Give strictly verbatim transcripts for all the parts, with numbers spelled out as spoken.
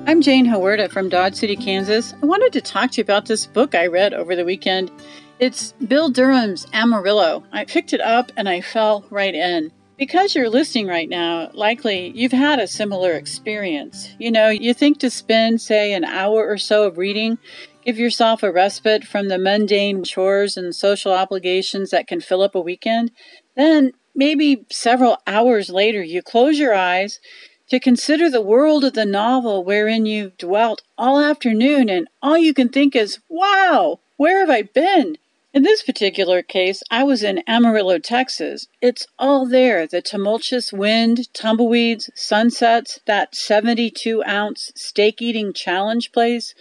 I'm Jane Hawerda from Dodge City, Kansas. I wanted to talk to you about this book I read over the weekend. It's Bill Durham's Amarillo. I picked it up and I fell right in. Because you're listening right now, likely you've had a similar experience. You know, you think to spend, say, an hour or so of reading, give yourself a respite from the mundane chores and social obligations that can fill up a weekend. Then, maybe several hours later, you close your eyes to consider the world of the novel wherein you've dwelt all afternoon, and all you can think is, wow, where have I been? In this particular case, I was in Amarillo, Texas. It's all there, the tumultuous wind, tumbleweeds, sunsets, that seventy-two ounce steak-eating challenge place,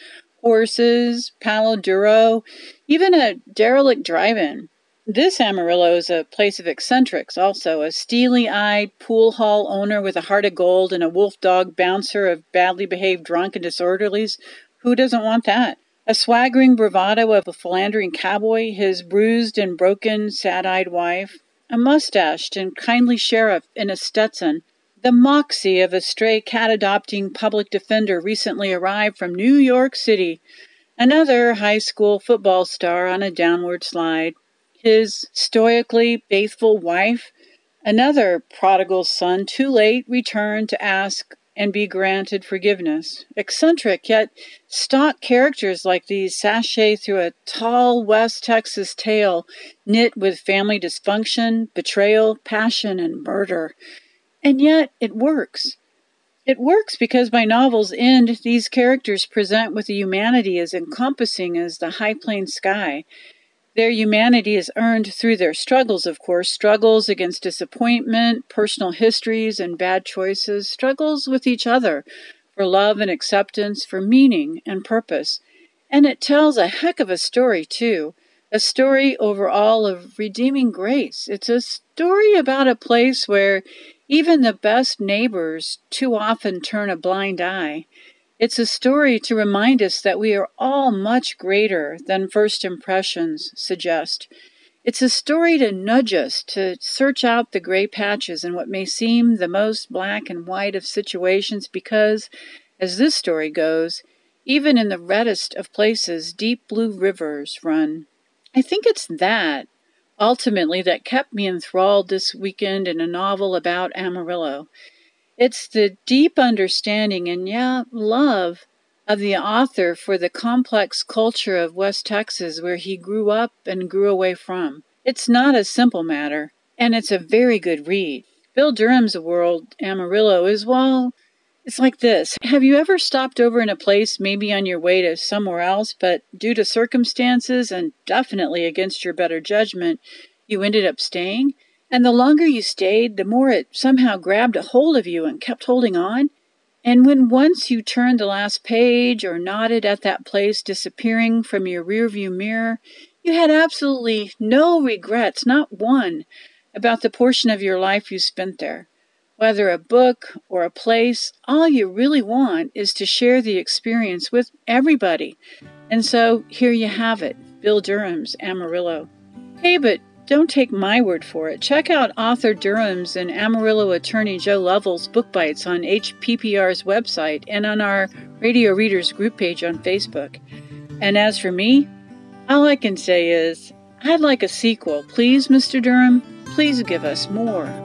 horses, Palo Duro, even a derelict drive-in. This Amarillo is a place of eccentrics also, a steely-eyed pool hall owner with a heart of gold and a wolf dog bouncer of badly behaved drunk and disorderlies. Who doesn't want that? A swaggering bravado of a philandering cowboy, his bruised and broken, sad-eyed wife, a mustached and kindly sheriff in a Stetson, the moxie of a stray cat-adopting public defender recently arrived from New York City, another high school football star on a downward slide, his stoically faithful wife, another prodigal son too late returned to ask and be granted forgiveness. Eccentric, yet stock characters like these sashay through a tall West Texas tale knit with family dysfunction, betrayal, passion, and murder. And yet it works. It works because by novel's end, these characters present with a humanity as encompassing as the high plain sky. Their humanity is earned through their struggles, of course, struggles against disappointment, personal histories and bad choices, struggles with each other for love and acceptance, for meaning and purpose. And it tells a heck of a story, too, a story overall of redeeming grace. It's a story about a place where even the best neighbors too often turn a blind eye. It's a story to remind us that we are all much greater than first impressions suggest. It's a story to nudge us to search out the gray patches in what may seem the most black and white of situations because, as this story goes, even in the reddest of places, deep blue rivers run. I think it's that, ultimately, that kept me enthralled this weekend in a novel about Amarillo. It's the deep understanding and, yeah, love of the author for the complex culture of West Texas where he grew up and grew away from. It's not a simple matter, and it's a very good read. Bill Durham's world, Amarillo, is, well, it's like this. Have you ever stopped over in a place maybe on your way to somewhere else, but due to circumstances and definitely against your better judgment, you ended up staying? And the longer you stayed, the more it somehow grabbed a hold of you and kept holding on. And when once you turned the last page or nodded at that place disappearing from your rearview mirror, you had absolutely no regrets, not one, about the portion of your life you spent there. Whether a book or a place, all you really want is to share the experience with everybody. And so here you have it, Bill Durham's Amarillo. Hey, but don't take my word for it. Check out author Durham's and Amarillo attorney Joe Lovell's book bites on H P P R's website and on our Radio Readers group page on Facebook. And as for me, all I can say is, I'd like a sequel. Please, Mister Durham, please give us more.